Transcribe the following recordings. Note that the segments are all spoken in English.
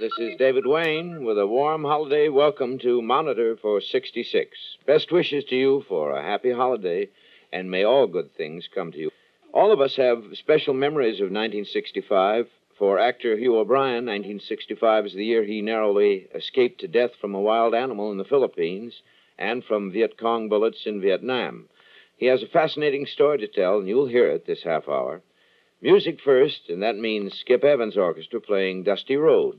This is David Wayne with a warm holiday welcome to Monitor for 66. Best wishes to you for a happy holiday, and may all good things come to you. All of us have special memories of 1965. For actor Hugh O'Brian, 1965 is the year he narrowly escaped to death from a wild animal in the Philippines and from Viet Cong bullets in Vietnam. He has a fascinating story to tell, and you'll hear it this half hour. Music first, and that means Skip Evans Orchestra playing Dusty Road.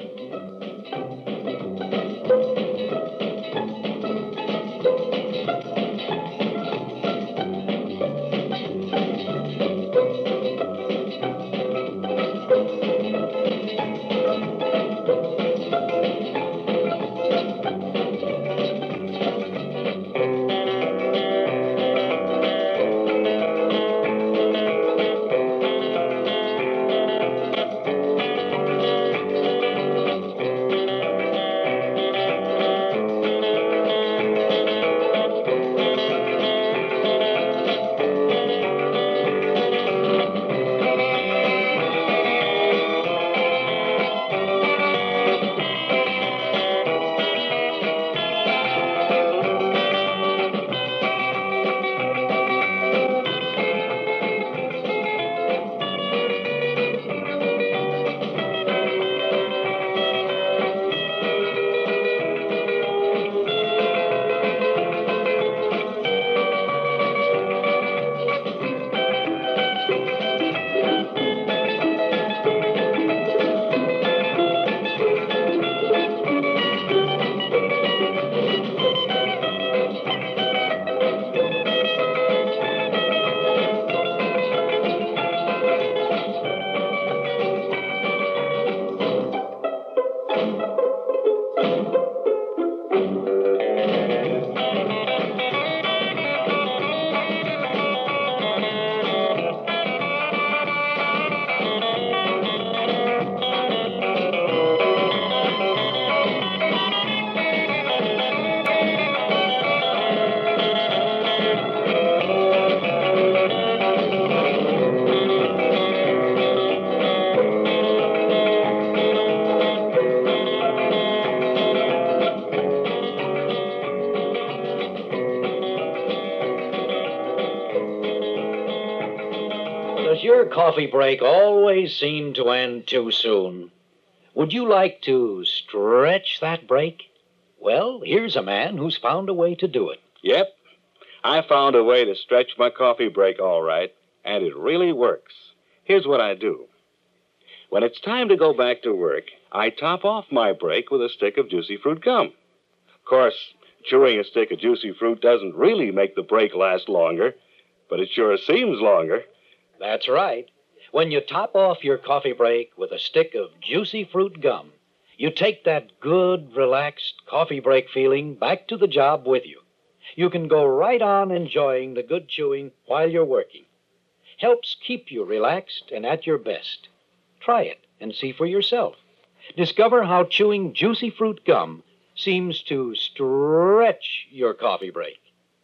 Does your coffee break always seem to end too soon? Would you like to stretch that break? Well, here's a man who's found a way to do it. Yep, I found a way to stretch my coffee break all right, and it really works. Here's what I do. When it's time to go back to work, I top off my break with a stick of Juicy Fruit gum. Of course, chewing a stick of Juicy Fruit doesn't really make the break last longer, but it sure seems longer. That's right. When you top off your coffee break with a stick of Juicy Fruit gum, you take that good, relaxed coffee break feeling back to the job with you. You can go right on enjoying the good chewing while you're working. Helps keep you relaxed and at your best. Try it and see for yourself. Discover how chewing Juicy Fruit gum seems to stretch your coffee break.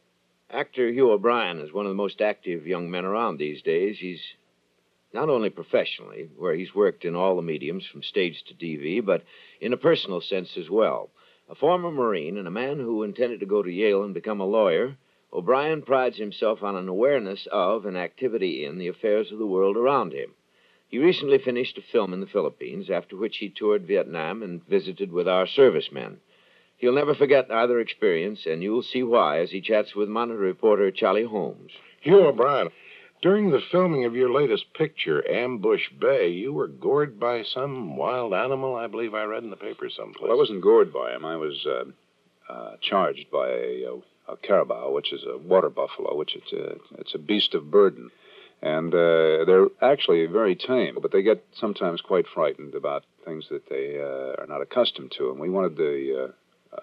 Actor Hugh O'Brian is one of the most active young men around these days. He's not only professionally, where he's worked in all the mediums from stage to TV, but in a personal sense as well. A former Marine and a man who intended to go to Yale and become a lawyer, O'Brian prides himself on an awareness of and activity in the affairs of the world around him. He recently finished a film in the Philippines, after which he toured Vietnam and visited with our servicemen. He'll never forget either experience, and you'll see why as he chats with Monitor reporter Charlie Holmes. Hugh O'Brian, during the filming of your latest picture, Ambush Bay, you were gored by some wild animal, I believe I read in the paper someplace. Well, I wasn't gored by him. I was charged by a carabao, which is a water buffalo, which it's a beast of burden. And they're actually very tame, but they get sometimes quite frightened about things that they are not accustomed to. And we wanted the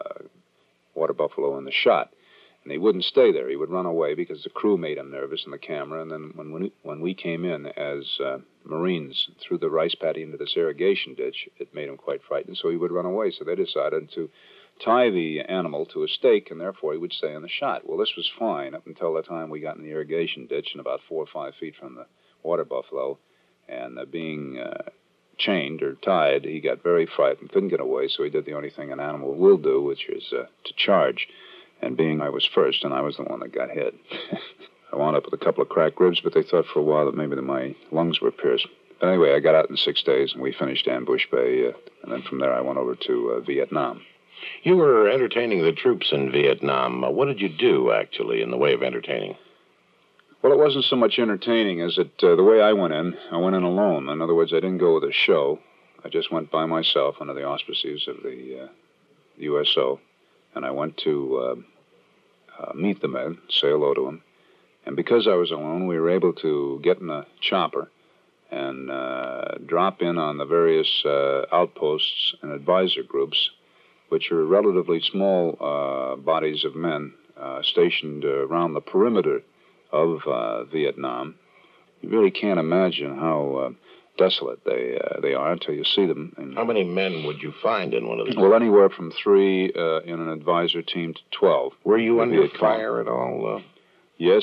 water buffalo in the shot. And he wouldn't stay there. He would run away because the crew made him nervous in the camera. And then when we came in as Marines through the rice paddy into this irrigation ditch, it made him quite frightened, so he would run away. So they decided to tie the animal to a stake, and therefore he would stay in the shot. Well, this was fine up until the time we got in the irrigation ditch and about 4 or 5 feet from the water buffalo. And being chained or tied, he got very frightened, couldn't get away, so he did the only thing an animal will do, which is to charge. And being I was first, and I was the one that got hit. I wound up with a couple of cracked ribs, but they thought for a while that maybe my lungs were pierced. But anyway, I got out in 6 days, and we finished Ambush Bay, and then from there I went over to Vietnam. You were entertaining the troops in Vietnam. What did you do, actually, in the way of entertaining? Well, it wasn't so much entertaining as the way I went in alone. In other words, I didn't go with a show. I just went by myself under the auspices of the USO, and I went to meet the men, say hello to them. And because I was alone, we were able to get in a chopper and drop in on the various outposts and advisor groups, which are relatively small bodies of men stationed around the perimeter of Vietnam. You really can't imagine how desolate they are until you see them. How many men would you find in one of these? Well, anywhere from 3 in an advisor team to 12. Were you under fire at all? Yes,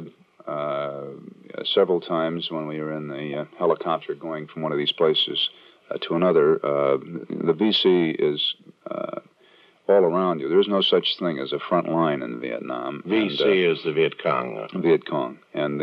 several times when we were in the helicopter going from one of these places to another. The VC is all around you. There's no such thing as a front line in Vietnam. VC is the Viet Cong. Viet Cong. And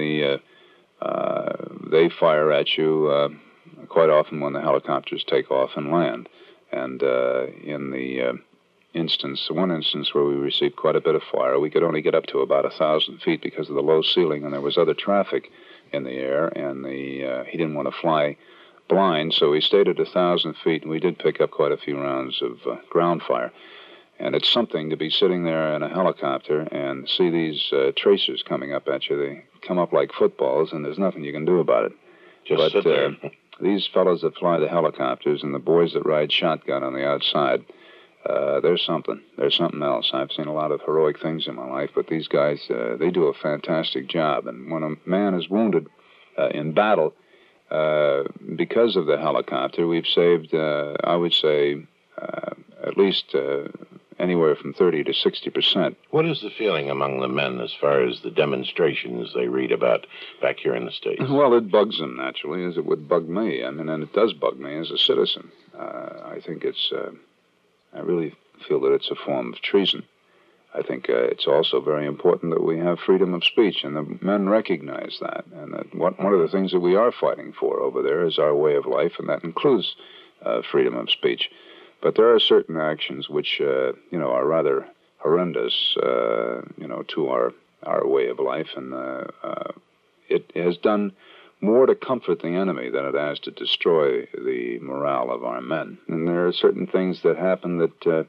they fire at you quite often when the helicopters take off and land. And in the one instance where we received quite a bit of fire, we could only get up to about 1,000 feet because of the low ceiling, and there was other traffic in the air, and he didn't want to fly blind, so he stayed at 1,000 feet, and we did pick up quite a few rounds of ground fire. And it's something to be sitting there in a helicopter and see these tracers coming up at you. They come up like footballs, and there's nothing you can do about it. Just sit there. These fellows that fly the helicopters and the boys that ride shotgun on the outside, there's something. There's something else. I've seen a lot of heroic things in my life, but these guys, they do a fantastic job. And when a man is wounded in battle, because of the helicopter, we've saved, I would say, at least anywhere from 30 to 60%. What is the feeling among the men as far as the demonstrations they read about back here in the States? Well, it bugs them, naturally, as it would bug me. I mean, and it does bug me as a citizen. I think it's... I really feel that it's a form of treason. I think it's also very important that we have freedom of speech, and the men recognize that. And that one of the things that we are fighting for over there is our way of life, and that includes freedom of speech. But there are certain actions which, are rather horrendous, to our way of life, and it has done more to comfort the enemy than it has to destroy the morale of our men. And there are certain things that happen that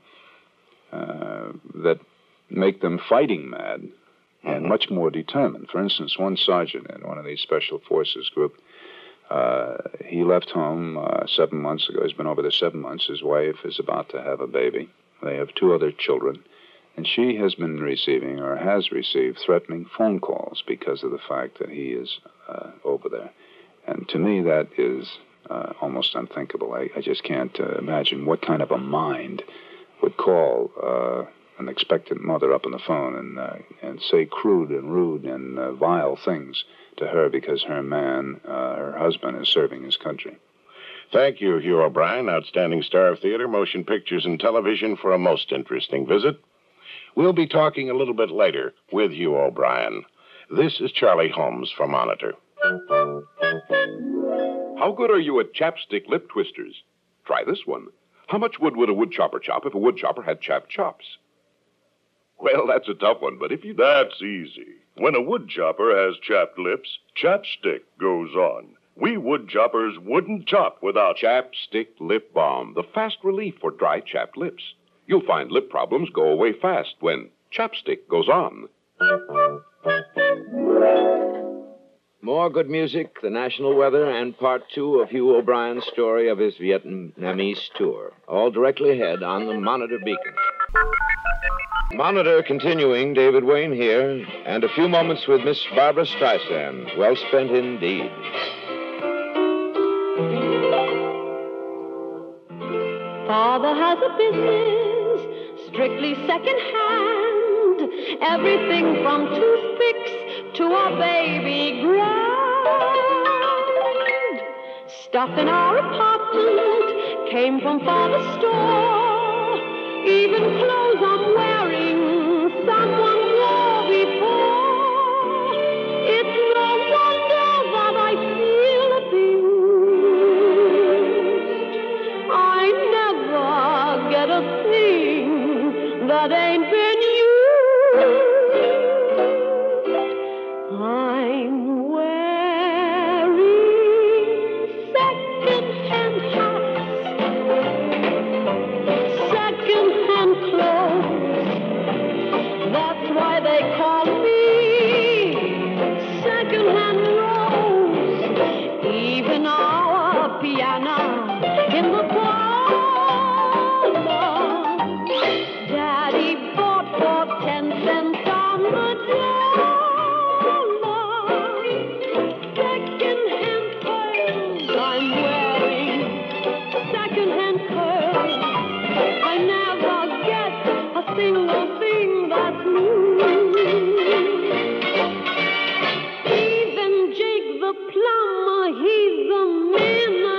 make them fighting mad and much more determined. For instance, one sergeant in one of these special forces group, he left home 7 months ago. He's been over there 7 months. His wife is about to have a baby. They have 2 other children. And she has been receiving, or has received, threatening phone calls because of the fact that he is over there. And to me, that is almost unthinkable. I just can't imagine what kind of a mind would call an expectant mother up on the phone and say crude and rude and vile things to her because her man, her husband, is serving his country. Thank you, Hugh O'Brian, outstanding star of theater, motion pictures, and television, for a most interesting visit. We'll be talking a little bit later with Hugh O'Brian. This is Charlie Holmes for Monitor. How good are you at chapstick lip twisters? Try this one. How much wood would a wood chopper chop if a wood chopper had chapped chops? Well, that's a tough one, but if you... That's easy. When a wood chopper has chapped lips, chapstick goes on. We wood choppers wouldn't chop without Chapstick Lip Balm, the fast relief for dry, chapped lips. You'll find lip problems go away fast when chapstick goes on. More good music, the national weather, and part 2 of Hugh O'Brien's story of his Vietnamese tour. All directly ahead on the Monitor Beacon. Monitor continuing, David Wayne here, and a few moments with Miss Barbara Streisand. Well spent indeed. Father has a business, strictly second-hand. Everything from toothpicks to a baby grand. stuff in our apartment came from Father's store. Even clothes I'm wearing, someone wore before. It's no wonder that I feel abused. I never get a thing that ain't been used. I'm wearing second-hand hats, second-hand clothes. That's why they call me second-hand Rose. Even our piano in the parlor, Daddy bought for 10 cents on the dollar. Second-hand pearls I'm wearing, second-hand pearls. I never get a single thing that's new. Even Jake the plumber, he's the man I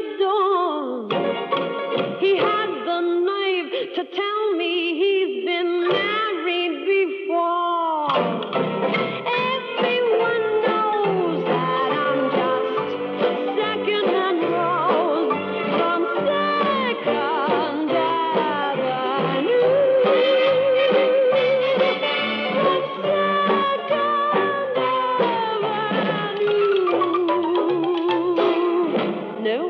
adore. He had the nerve to tell me he's been married before. Everyone knows that I'm just second-hand Rose from Second Avenue. From Second Avenue. No.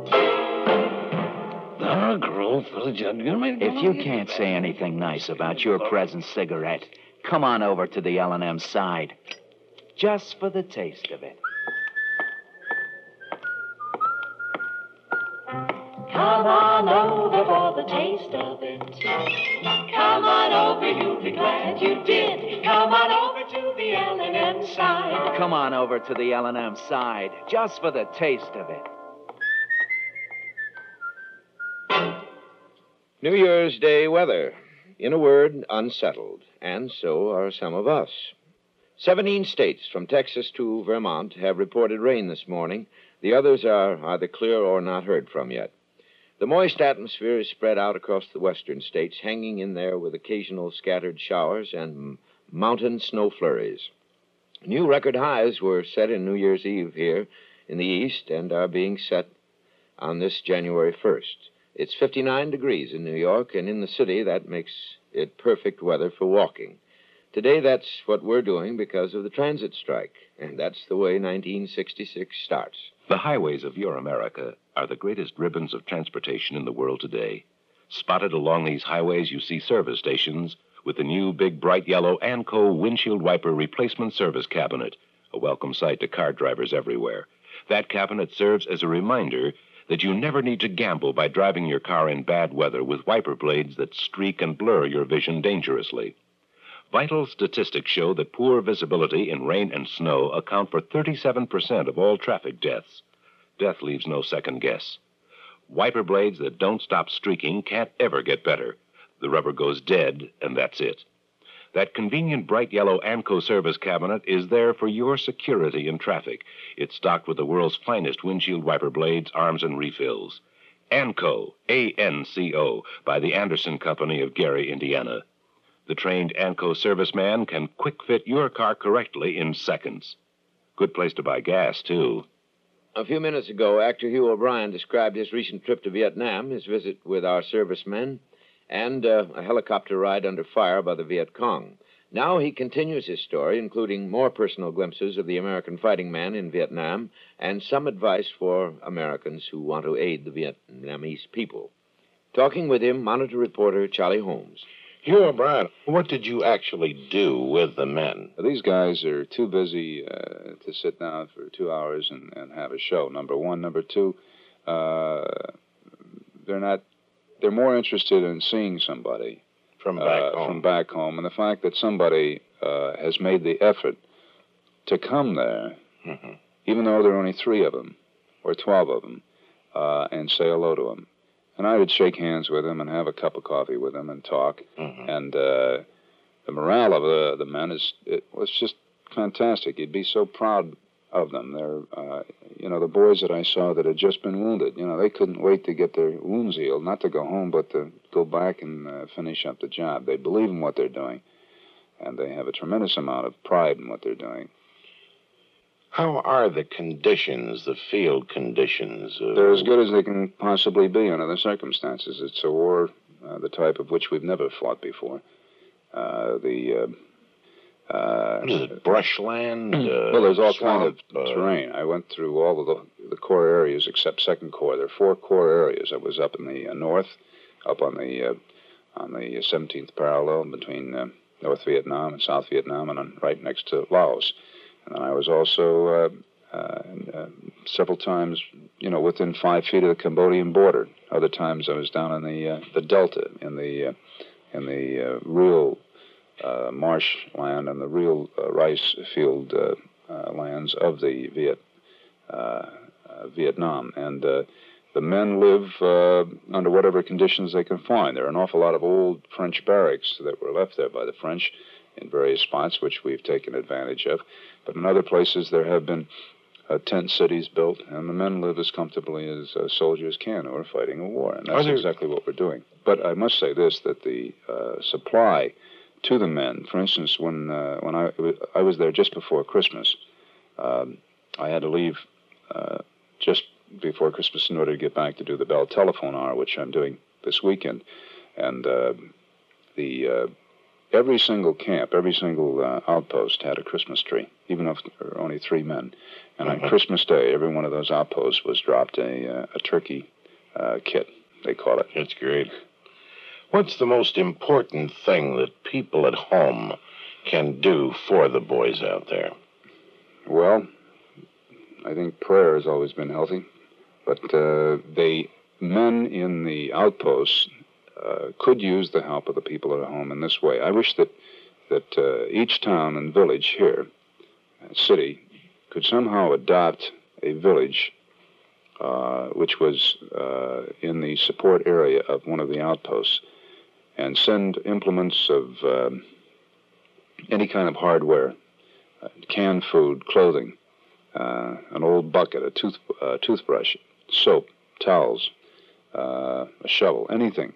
If you can't say anything nice about your present cigarette, come on over to the L&M side. Just for the taste of it. Come on over for the taste of it. Come on over, you'll be glad you did. Come on over to the L&M side. Come on over to the L&M side. Just for the taste of it. New Year's Day weather. In a word, unsettled. And so are some of us. 17 states from Texas to Vermont have reported rain this morning. The others are either clear or not heard from yet. The moist atmosphere is spread out across the western states, hanging in there with occasional scattered showers and mountain snow flurries. New record highs were set in New Year's Eve here in the east and are being set on this January 1st. It's 59 degrees in New York, and in the city, that makes it perfect weather for walking. Today, that's what we're doing because of the transit strike, and that's the way 1966 starts. The highways of your America are the greatest ribbons of transportation in the world today. Spotted along these highways, you see service stations with the new big bright yellow ANCO windshield wiper replacement service cabinet, a welcome sight to car drivers everywhere. That cabinet serves as a reminder that you never need to gamble by driving your car in bad weather with wiper blades that streak and blur your vision dangerously. Vital statistics show that poor visibility in rain and snow account for 37% of all traffic deaths. Death leaves no second guess. Wiper blades that don't stop streaking can't ever get better. The rubber goes dead, and that's it. That convenient bright yellow ANCO service cabinet is there for your security in traffic. It's stocked with the world's finest windshield wiper blades, arms, and refills. ANCO, A-N-C-O, by the Anderson Company of Gary, Indiana. The trained ANCO serviceman can quick fit your car correctly in seconds. Good place to buy gas, too. A few minutes ago, actor Hugh O'Brien described his recent trip to Vietnam, his visit with our servicemen, and a helicopter ride under fire by the Viet Cong. Now he continues his story, including more personal glimpses of the American fighting man in Vietnam and some advice for Americans who want to aid the Vietnamese people. Talking with him, Monitor reporter Charlie Holmes. Hugh O'Brien, what did you actually do with the men? These guys are too busy to sit down for 2 hours and have a show, number one. Number two, they're more interested in seeing somebody From back home. And the fact that somebody has made the effort to come there, even though there are only 3 of them or 12 of them, and say hello to them. And I would shake hands with them and have a cup of coffee with them and talk. And the morale of the men was just fantastic. You'd be so proud of them. They're, the boys that I saw that had just been wounded, they couldn't wait to get their wounds healed, not to go home, but to go back and finish up the job. They believe in what they're doing, and they have a tremendous amount of pride in what they're doing. How are the conditions, the field conditions? They're as good as they can possibly be under the circumstances. It's a war, the type of which we've never fought before. What is it, brushland? Well, there's all swamp, kind of terrain. I went through all of the core areas except Second Corps. There are 4 core areas. I was up in the north, up on the 17th parallel between North Vietnam and South Vietnam, and right next to Laos. And I was also several times, within 5 feet of the Cambodian border. Other times I was down in the Delta, in the real marshland and the real rice field lands of the Vietnam. And the men live under whatever conditions they can find. There are an awful lot of old French barracks that were left there by the French in various spots, which we've taken advantage of. But in other places, there have been tent cities built, and the men live as comfortably as soldiers can who are fighting a war. And that's exactly what we're doing. But I must say this, that the supply to the men, for instance, when I was there just before Christmas, I had to leave just before Christmas in order to get back to do the Bell Telephone Hour, which I'm doing this weekend. And every single camp, every single outpost had a Christmas tree, even if there were only 3 men. And on Christmas Day, every one of those outposts was dropped a turkey kit, they call it. That's great. What's the most important thing that people at home can do for the boys out there? Well, I think prayer has always been healthy. But men in the outposts could use the help of the people at home in this way. I wish that each town and village here, city, could somehow adopt a village which was in the support area of one of the outposts and send implements of any kind of hardware, canned food, clothing, an old bucket, a toothbrush, soap, towels, a shovel, anything,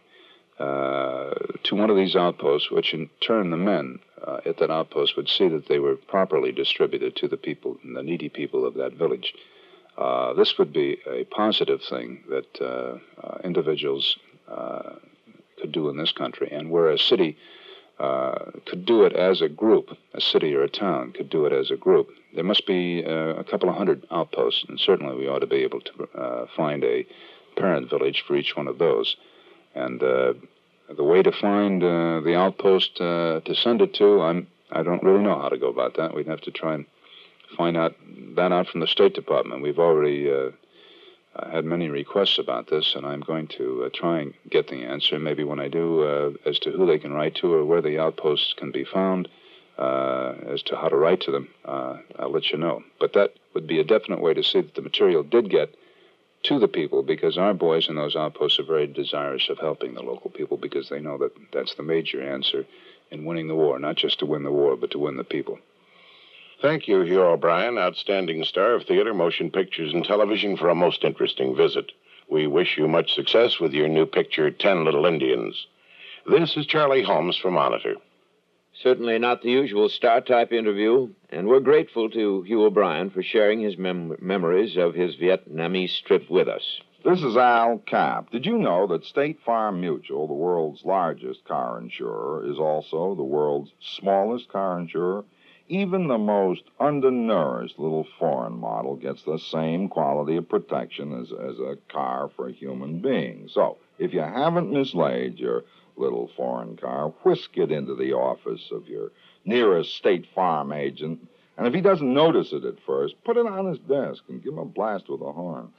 to one of these outposts, which in turn the men at that outpost would see that they were properly distributed to the people, the needy people of that village. This would be a positive thing that individuals could do in this country, and where a city could do it as a group, a city or a town could do it as a group. There must be a couple of hundred outposts, and certainly we ought to be able to find a parent village for each one of those. And the way to find the outpost to send it to, I don't really know how to go about that. We'd have to try and find that out from the State Department. We've already had many requests about this, and I'm going to try and get the answer. Maybe when I do, as to who they can write to or where the outposts can be found, as to how to write to them, I'll let you know. But that would be a definite way to see that the material did get to the people, because our boys in those outposts are very desirous of helping the local people, because they know that that's the major answer in winning the war, not just to win the war, but to win the people. Thank you, Hugh O'Brian, outstanding star of theater, motion pictures, and television, for a most interesting visit. We wish you much success with your new picture, 10 Little Indians. This is Charlie Holmes for Monitor. Certainly not the usual star-type interview, and we're grateful to Hugh O'Brian for sharing his memories of his Vietnamese trip with us. This is Al Capp. Did you know that State Farm Mutual, the world's largest car insurer, is also the world's smallest car insurer? Even the most undernourished little foreign model gets the same quality of protection as a car for a human being. So, if you haven't mislaid your little foreign car, whisk it into the office of your nearest State Farm agent, and if he doesn't notice it at first, put it on his desk and give him a blast with a horn.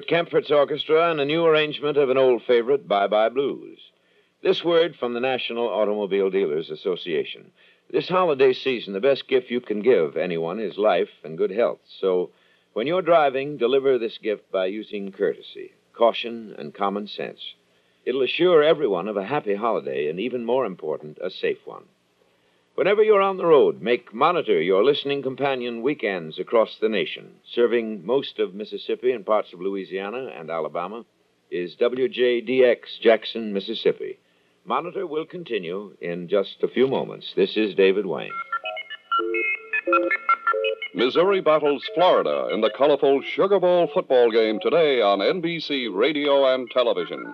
Burt Kempfert's orchestra and a new arrangement of an old favorite, Bye Bye Blues. This word from the National Automobile Dealers Association. This holiday season, the best gift you can give anyone is life and good health. So when you're driving, deliver this gift by using courtesy, caution, and common sense. It'll assure everyone of a happy holiday and, even more important, a safe one. Whenever you're on the road, make Monitor your listening companion weekends across the nation. Serving most of Mississippi and parts of Louisiana and Alabama is WJDX Jackson, Mississippi. Monitor will continue in just a few moments. This is David Wayne. Missouri battles Florida in the colorful Sugar Bowl football game today on NBC Radio and Television.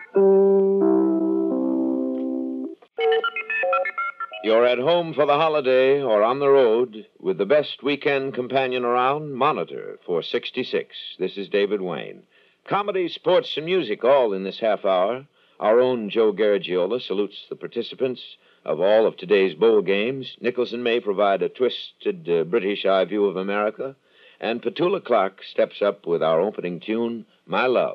You're at home for the holiday or on the road with the best weekend companion around, Monitor, for 66. This is David Wayne. Comedy, sports, and music all in this half hour. Our own Joe Garagiola salutes the participants of all of today's bowl games. Nicholson may provide a twisted British eye view of America. And Petula Clark steps up with our opening tune, My Love.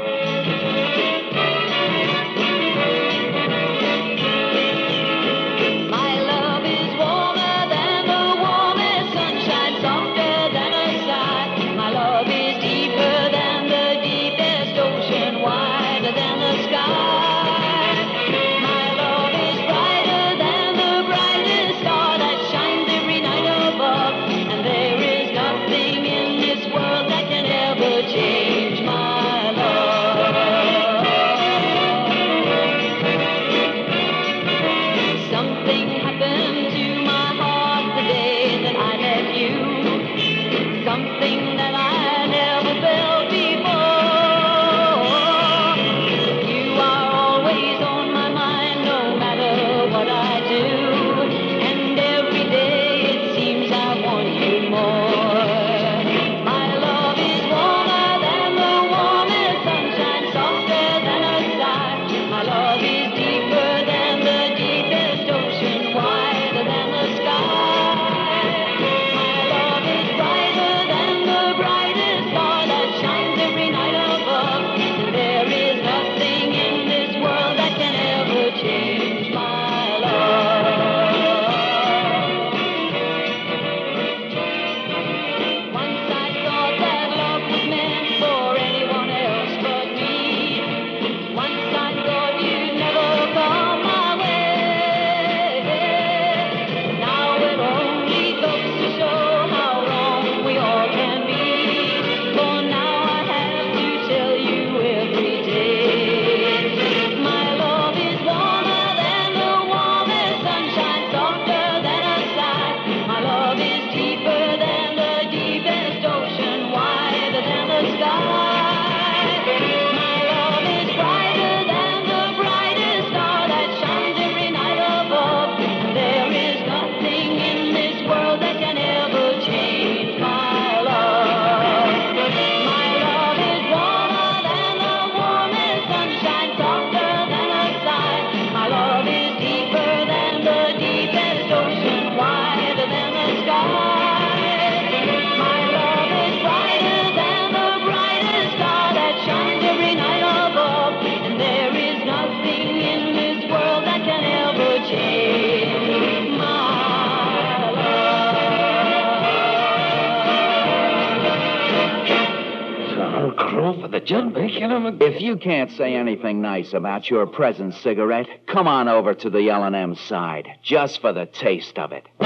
If you can't say anything nice about your present cigarette, come on over to the L&M side, just for the taste of it.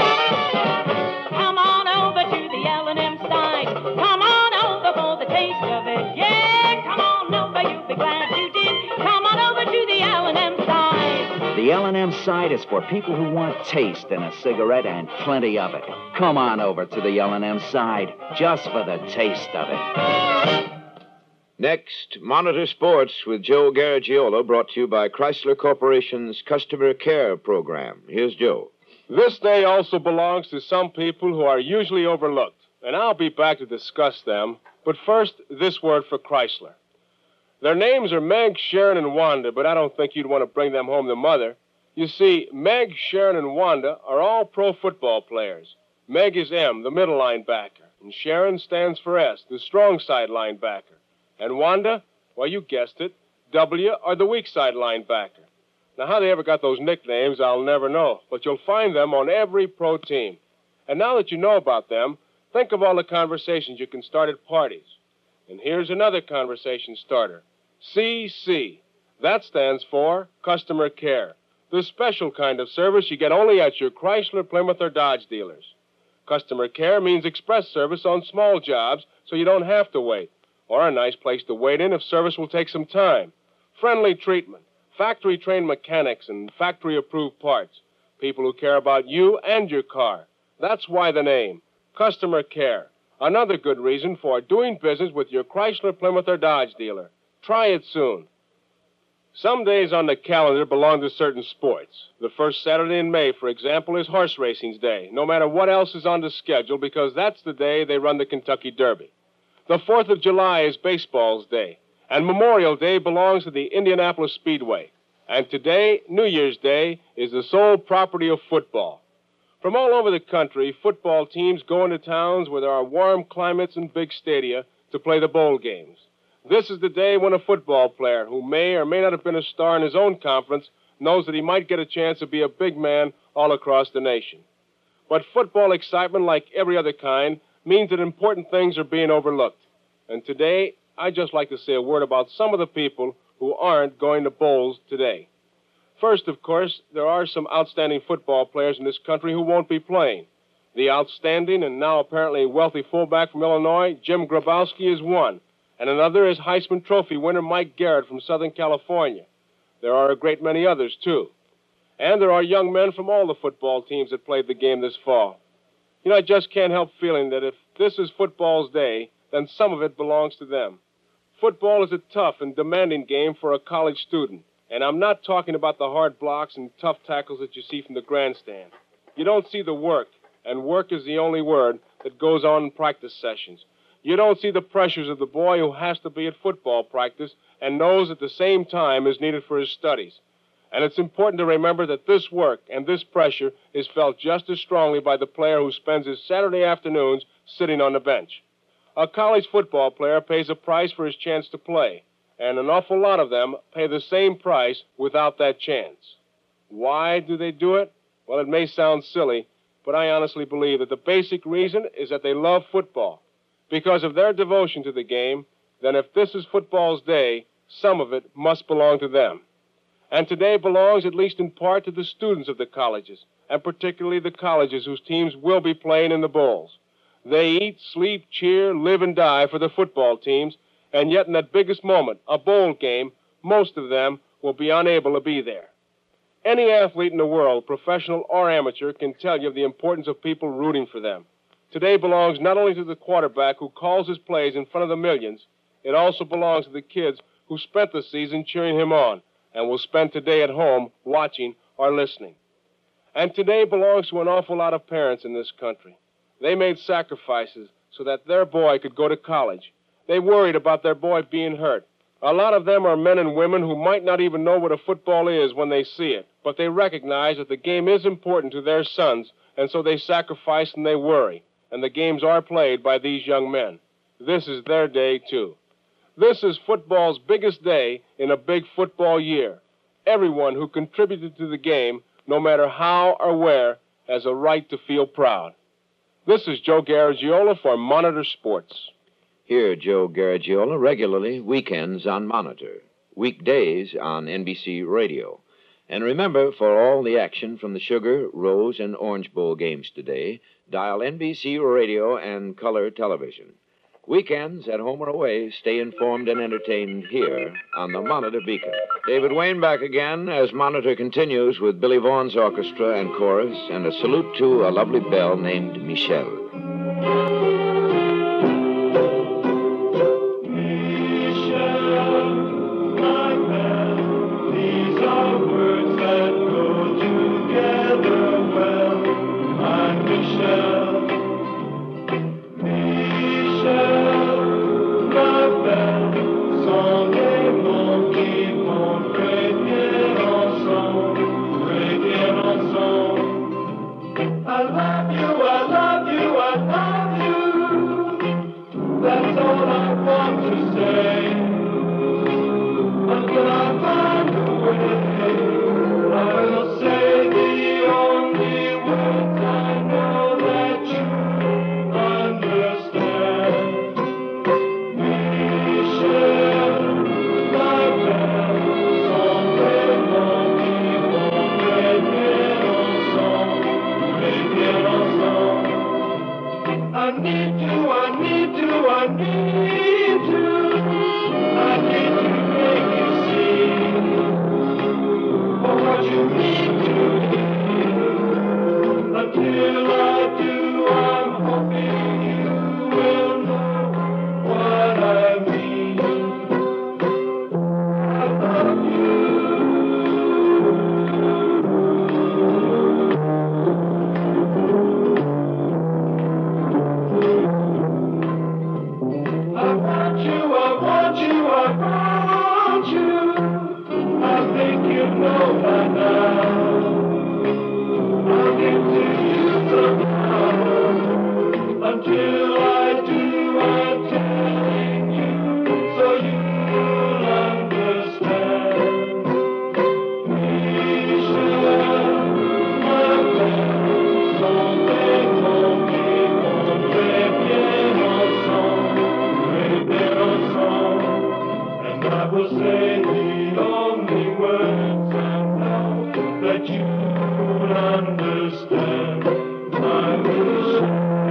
Come on over to the L&M side. Come on over for the taste of it. Yeah, come on over, you'll be glad you did. Come on over to the L&M side. The L&M side is for people who want taste in a cigarette and plenty of it. Come on over to the L&M side, just for the taste of it. Next, Monitor Sports with Joe Garagiola, brought to you by Chrysler Corporation's Customer Care Program. Here's Joe. This day also belongs to some people who are usually overlooked, and I'll be back to discuss them. But first, this word for Chrysler. Their names are Meg, Sharon, and Wanda, but I don't think you'd want to bring them home to Mother. You see, Meg, Sharon, and Wanda are all pro football players. Meg is M, the middle linebacker, and Sharon stands for S, the strong side linebacker. And Wanda, well, you guessed it, W are the weak side linebacker. Now, how they ever got those nicknames, I'll never know, but you'll find them on every pro team. And now that you know about them, think of all the conversations you can start at parties. And here's another conversation starter. CC. That stands for Customer Care, the special kind of service you get only at your Chrysler, Plymouth, or Dodge dealers. Customer Care means express service on small jobs so you don't have to wait, or a nice place to wait in if service will take some time. Friendly treatment, factory-trained mechanics, and factory-approved parts. People who care about you and your car. That's why the name, Customer Care. Another good reason for doing business with your Chrysler, Plymouth, or Dodge dealer. Try it soon. Some days on the calendar belong to certain sports. The first Saturday in May, for example, is horse racing's day, no matter what else is on the schedule, because that's the day they run the Kentucky Derby. The 4th of July is baseball's day, and Memorial Day belongs to the Indianapolis Speedway. And today, New Year's Day, is the sole property of football. From all over the country, football teams go into towns where there are warm climates and big stadia to play the bowl games. This is the day when a football player who may or may not have been a star in his own conference knows that he might get a chance to be a big man all across the nation. But football excitement, like every other kind, means that important things are being overlooked. And today, I'd just like to say a word about some of the people who aren't going to bowls today. First, of course, there are some outstanding football players in this country who won't be playing. The outstanding and now apparently wealthy fullback from Illinois, Jim Grabowski, is one. And another is Heisman Trophy winner Mike Garrett from Southern California. There are a great many others, too. And there are young men from all the football teams that played the game this fall. You know, I just can't help feeling that if this is football's day, then some of it belongs to them. Football is a tough and demanding game for a college student. And I'm not talking about the hard blocks and tough tackles that you see from the grandstand. You don't see the work, and work is the only word that goes on in practice sessions. You don't see the pressures of the boy who has to be at football practice and knows at the same time is needed for his studies. And it's important to remember that this work and this pressure is felt just as strongly by the player who spends his Saturday afternoons sitting on the bench. A college football player pays a price for his chance to play, and an awful lot of them pay the same price without that chance. Why do they do it? Well, it may sound silly, but I honestly believe that the basic reason is that they love football. Because of their devotion to the game, then if this is football's day, some of it must belong to them. And today belongs, at least in part, to the students of the colleges, and particularly the colleges whose teams will be playing in the bowls. They eat, sleep, cheer, live, and die for the football teams, and yet in that biggest moment, a bowl game, most of them will be unable to be there. Any athlete in the world, professional or amateur, can tell you of the importance of people rooting for them. Today belongs not only to the quarterback who calls his plays in front of the millions, it also belongs to the kids who spent the season cheering him on and will spend today at home watching or listening. And today belongs to an awful lot of parents in this country. They made sacrifices so that their boy could go to college. They worried about their boy being hurt. A lot of them are men and women who might not even know what a football is when they see it, but they recognize that the game is important to their sons, and so they sacrifice and they worry. And the games are played by these young men. This is their day, too. This is football's biggest day in a big football year. Everyone who contributed to the game, no matter how or where, has a right to feel proud. This is Joe Garagiola for Monitor Sports. Hear Joe Garagiola regularly, weekends on Monitor, weekdays on NBC Radio. And remember, for all the action from the Sugar, Rose, and Orange Bowl games today, dial NBC Radio and Color Television. Weekends, at home or away, stay informed and entertained here on the Monitor Beacon. David Wayne back again as Monitor continues with Billy Vaughan's orchestra and chorus and a salute to a lovely belle named Michelle. I love you, I love you, I love you. I need to, I need to, I need to. I need to make you see what you need to do. Until I do, I'm hoping you will know what I mean. I love you. I want you, I want you, I want you. I think you know by now. I'll get to you somehow. Until I do, I'm telling you, so you'll understand. Michel, my belle, sont des mots qui vont très bien ensemble, très bien ensemble. And I will say the only words I know that you'll understand, my Michel.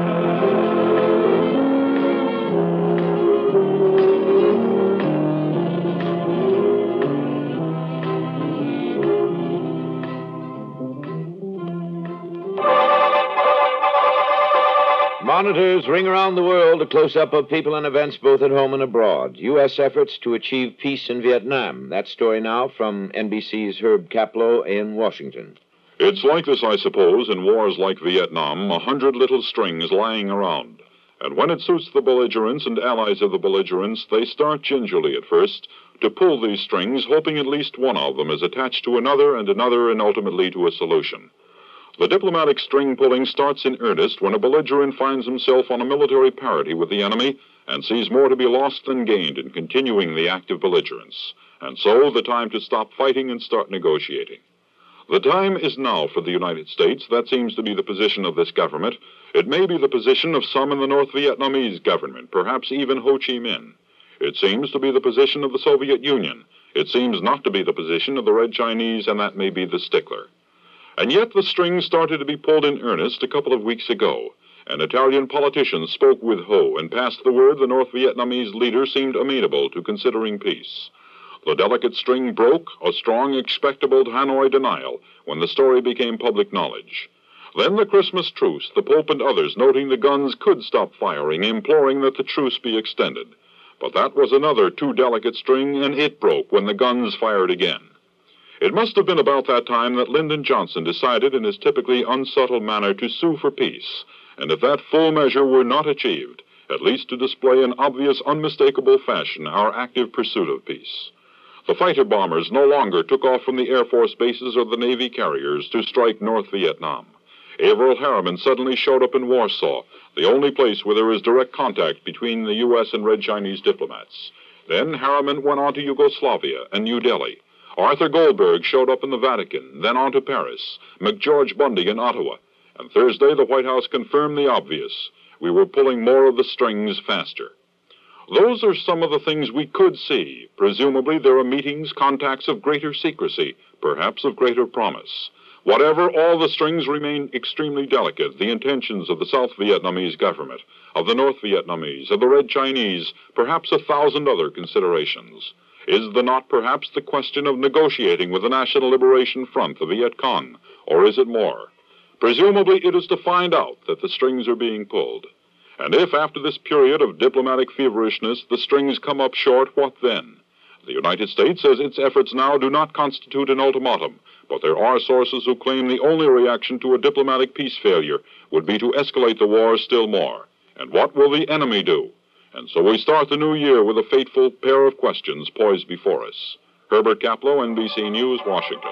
Monitors ring around the world a close-up of people and events both at home and abroad. U.S. efforts to achieve peace in Vietnam. That story now from NBC's Herb Kaplow in Washington. It's like this, I suppose, in wars like Vietnam, 100 little strings lying around. And when it suits the belligerents and allies of the belligerents, they start gingerly at first to pull these strings, hoping at least one of them is attached to another and ultimately to a solution. The diplomatic string pulling starts in earnest when a belligerent finds himself on a military parity with the enemy and sees more to be lost than gained in continuing the act of belligerence. And so the time to stop fighting and start negotiating. The time is now for the United States. That seems to be the position of this government. It may be the position of some in the North Vietnamese government, perhaps even Ho Chi Minh. It seems to be the position of the Soviet Union. It seems not to be the position of the Red Chinese, and that may be the stickler. And yet the strings started to be pulled in earnest a couple of weeks ago. An Italian politician spoke with Ho and passed the word the North Vietnamese leader seemed amenable to considering peace. The delicate string broke, a strong, expectable Hanoi denial, when the story became public knowledge. Then the Christmas truce, the Pope and others noting the guns could stop firing, imploring that the truce be extended. But that was another too delicate string, and it broke when the guns fired again. It must have been about that time that Lyndon Johnson decided in his typically unsubtle manner to sue for peace, and if that full measure were not achieved, at least to display in obvious, unmistakable fashion our active pursuit of peace. The fighter bombers no longer took off from the Air Force bases or the Navy carriers to strike North Vietnam. Averell Harriman suddenly showed up in Warsaw, the only place where there is direct contact between the U.S. and Red Chinese diplomats. Then Harriman went on to Yugoslavia and New Delhi. Arthur Goldberg showed up in the Vatican, then on to Paris, McGeorge Bundy in Ottawa. And Thursday, the White House confirmed the obvious. We were pulling more of the strings faster. Those are some of the things we could see. Presumably, there are meetings, contacts of greater secrecy, perhaps of greater promise. Whatever, all the strings remain extremely delicate. The intentions of the South Vietnamese government, of the North Vietnamese, of the Red Chinese, perhaps 1,000 other considerations. Is the not perhaps the question of negotiating with the National Liberation Front, the Viet Cong, or is it more? Presumably, it is to find out that the strings are being pulled. And if, after this period of diplomatic feverishness, the strings come up short, what then? The United States says its efforts now do not constitute an ultimatum, but there are sources who claim the only reaction to a diplomatic peace failure would be to escalate the war still more. And what will the enemy do? And so we start the new year with a fateful pair of questions poised before us. Herbert Kaplow, NBC News, Washington.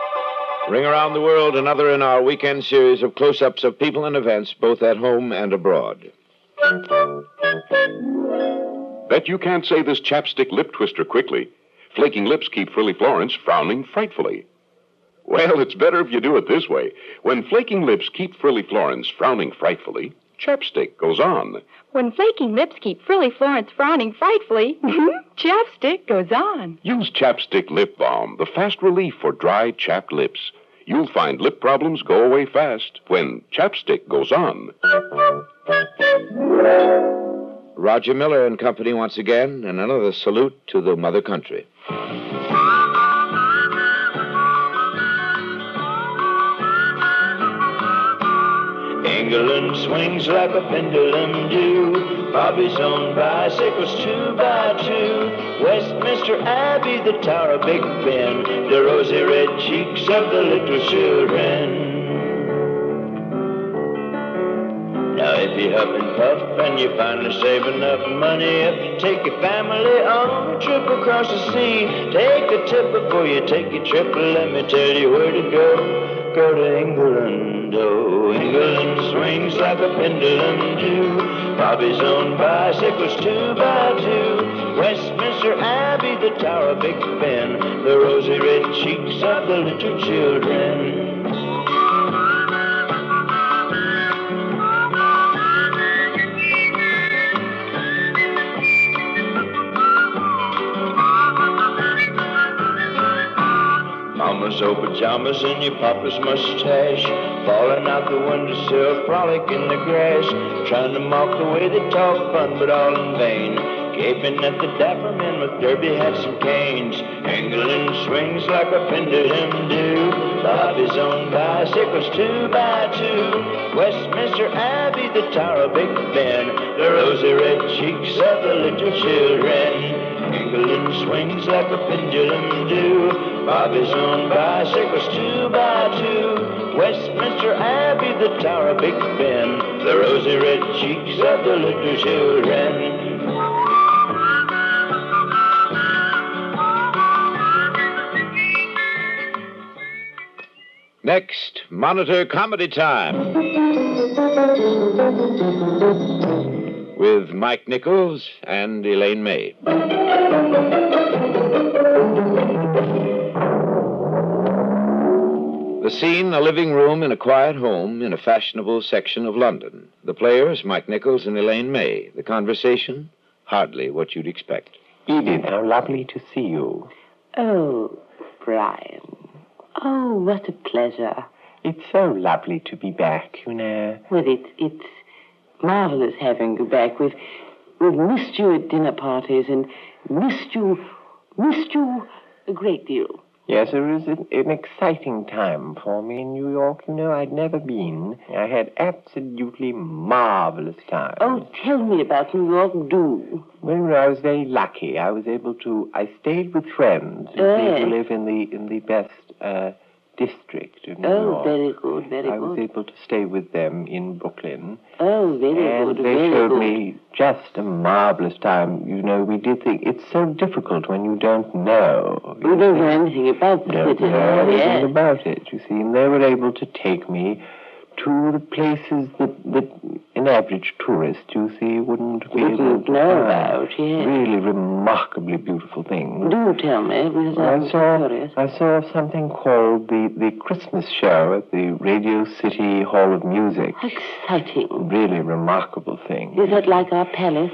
Ring around the world, another in our weekend series of close-ups of people and events, both at home and abroad. Bet you can't say this chapstick lip twister quickly. Flaking lips keep Frilly Florence frowning frightfully. Well, it's better if you do it this way. When flaking lips keep Frilly Florence frowning frightfully, chapstick goes on. When flaking lips keep Frilly Florence frowning frightfully, chapstick goes on. Use Chapstick Lip Balm, the fast relief for dry, chapped lips. You'll find lip problems go away fast when chapstick goes on. Roger Miller and company once again, and another salute to the mother country. England swings like a pendulum do. Bobby's on bicycles 2 by 2. Westminster Abbey, the Tower of Big Ben, the rosy red cheeks of the little children. Now if you huff and puff and you finally save enough money up to take your family on a trip across the sea, take a tip before you take your trip. Let me tell you where to go. Go to England, oh, England swings like a pendulum do. Bobby's on bicycles 2 by 2. Westminster Abbey, the Tower of Big Ben, the rosy red cheeks of the little children. Mama's old pajamas and your papa's mustache, falling out the windowsill, frolic in the grass, trying to mock the way they talk fun, but all in vain, gaping at the dapper men with derby hats and canes. England swings like a pendulum do. Bobby's on bicycles 2 by 2. Westminster Abbey, the Tower of Big Ben, the rosy red cheeks of the little children. England swings like a pendulum do. Bobby's on bicycles 2 by 2. Westminster Abbey, the Tower of Big Ben, the rosy red cheeks of the little children. Next, Monitor Comedy Time. With Mike Nichols and Elaine May. The scene, a living room in a quiet home in a fashionable section of London. The players, Mike Nichols and Elaine May. The conversation, hardly what you'd expect. Edith, how lovely to see you. Oh, Brian. Oh, what a pleasure. It's so lovely to be back, you know. Well, it's marvelous having you back. We've missed you at dinner parties and missed you a great deal. Yes, it was an exciting time for me in New York. You know, I'd never been. I had absolutely marvelous time. Oh, tell me about New York, do. Well, I was very lucky. I stayed with friends who live in the best district of New York. Oh, very good, very good. I was able to stay with them in Brooklyn. Oh, very good, and they showed me just a marvelous time. You know, we did think it's so difficult when you don't know. You don't know anything about the city. Don't know anything about it, you see. And they were able to take me to the places that an average tourist, you see, wouldn't be able to know about. Yes. Really remarkably beautiful things. Do tell me, because I'm curious. I saw something called the Christmas show at the Radio City Hall of Music. Exciting. Really remarkable thing. Is that like our palace?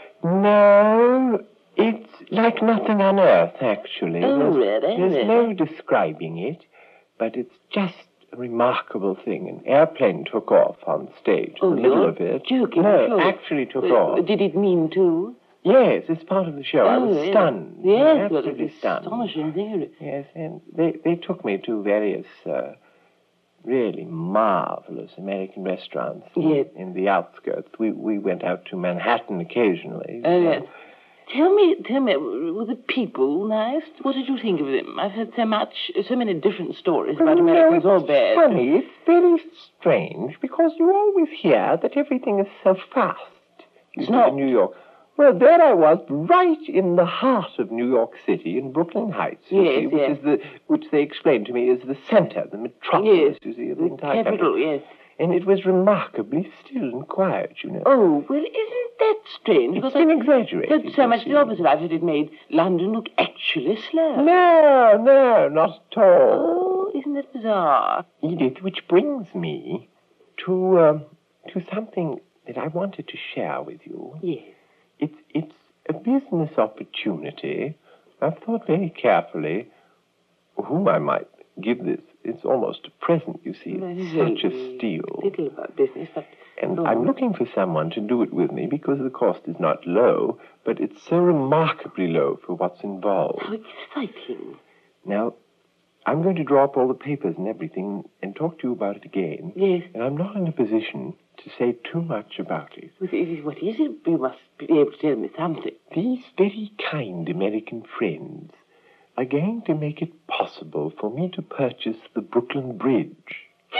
No, it's like nothing on earth, actually. Oh, really? There's no describing it, but it's just a remarkable thing. An airplane took off on stage in the middle of it. Joking? No, actually took off. Did it mean to? Yes, it's part of the show. I was stunned. Yes, absolutely stunned. Astonishing thing. Yes, and they took me to various really marvelous American restaurants in the outskirts. We went out to Manhattan occasionally. Oh, yes. Tell me, were the people nice? What did you think of them? I've heard so many different stories about Americans, all bad. Funny, it's very strange, because you always hear that everything is so fast. It's not. In New York. Well, there I was, right in the heart of New York City, in Brooklyn Heights, which they explained to me is the center, the metropolis, you see, of the entire capital, country. yes. And it was remarkably still and quiet, you know. Oh, well, isn't that strange? It's been exaggerated. That's so much the opposite. I've heard it made London look actually slow. No, not at all. Oh, isn't that bizarre? Edith, which brings me to something that I wanted to share with you. Yes. It's a business opportunity. I've thought very carefully whom I might give this. It's almost a present, you see. Well, It's such a steal. Little about business, but And I'm looking for someone to do it with me because the cost is not low, but it's so remarkably low for what's involved. How exciting. Now, I'm going to draw up all the papers and everything and talk to you about it again. Yes. And I'm not in a position to say too much about it. What is it? You must be able to tell me something. These very kind American friends are going to make it possible for me to purchase the Brooklyn Bridge.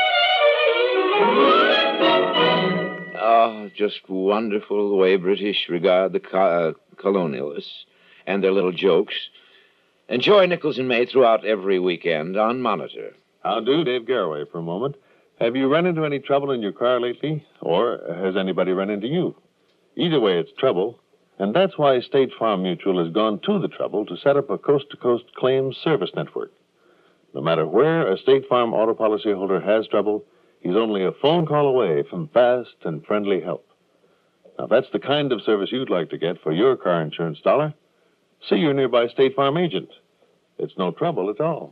Oh, just wonderful the way British regard the colonialists and their little jokes. Enjoy Nichols and May throughout every weekend on Monitor. How do, Dave Garraway, for a moment. Have you run into any trouble in your car lately? Or has anybody run into you? Either way, it's trouble. And that's why State Farm Mutual has gone to the trouble to set up a coast-to-coast claims service network. No matter where a State Farm auto policyholder has trouble, he's only a phone call away from fast and friendly help. Now, that's the kind of service you'd like to get for your car insurance dollar. See your nearby State Farm agent. It's no trouble at all.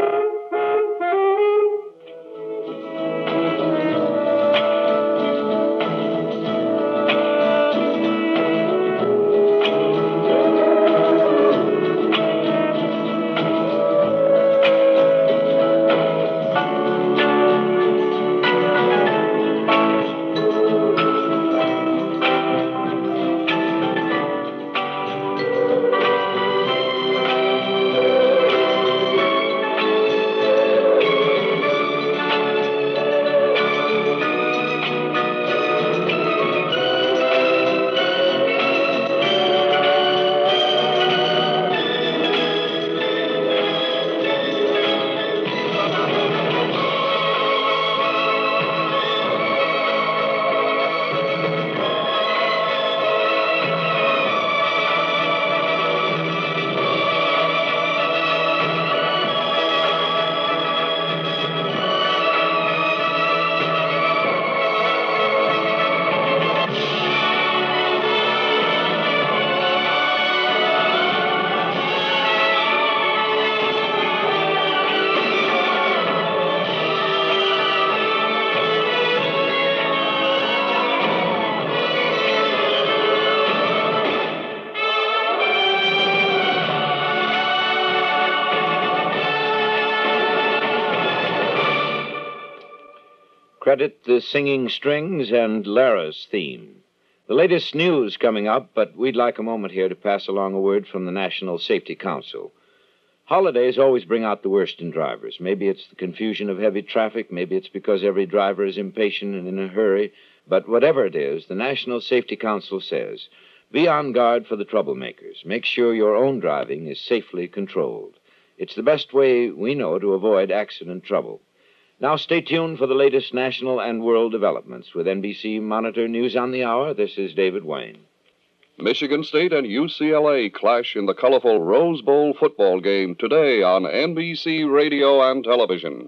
Credit the singing strings and Lara's theme. The latest news coming up, but we'd like a moment here to pass along a word from the National Safety Council. Holidays always bring out the worst in drivers. Maybe it's the confusion of heavy traffic. Maybe it's because every driver is impatient and in a hurry. But whatever it is, the National Safety Council says, be on guard for the troublemakers. Make sure your own driving is safely controlled. It's the best way we know to avoid accident trouble. Now stay tuned for the latest national and world developments. With NBC Monitor News on the Hour, this is David Wayne. Michigan State and UCLA clash in the colorful Rose Bowl football game today on NBC Radio and Television.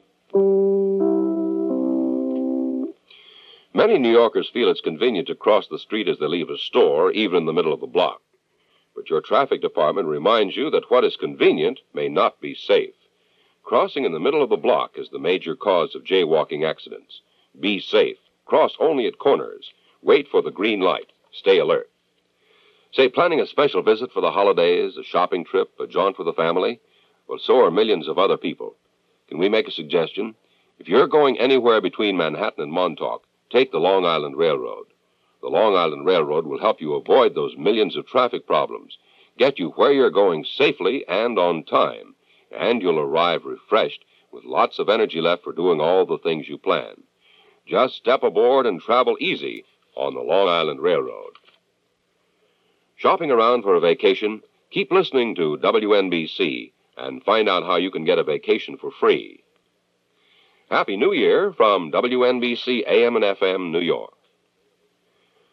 Many New Yorkers feel it's convenient to cross the street as they leave a store, even in the middle of the block. But your traffic department reminds you that what is convenient may not be safe. Crossing in the middle of the block is the major cause of jaywalking accidents. Be safe. Cross only at corners. Wait for the green light. Stay alert. Say, planning a special visit for the holidays, a shopping trip, a jaunt with the family? Well, so are millions of other people. Can we make a suggestion? If you're going anywhere between Manhattan and Montauk, take the Long Island Railroad. The Long Island Railroad will help you avoid those millions of traffic problems, get you where you're going safely and on time. And you'll arrive refreshed with lots of energy left for doing all the things you plan. Just step aboard and travel easy on the Long Island Railroad. Shopping around for a vacation? Keep listening to WNBC and find out how you can get a vacation for free. Happy New Year from WNBC AM and FM, New York.